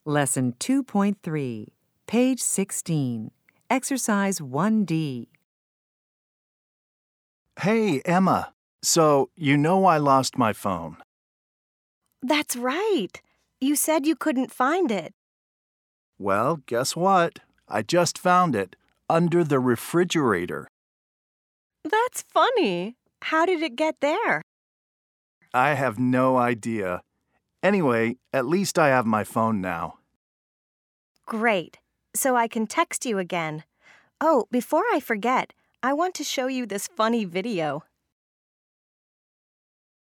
Lesson 2.3, page 16, Exercise 1D. Hey, Emma. So, you know I lost my phone. That's right. You said you couldn't find it. Well, guess what? I just found it under the refrigerator. That's funny. How did it get there? I have no idea. Anyway, at least I have my phone now. Great. So I can text you again. Oh, before I forget, I want to show you this funny video.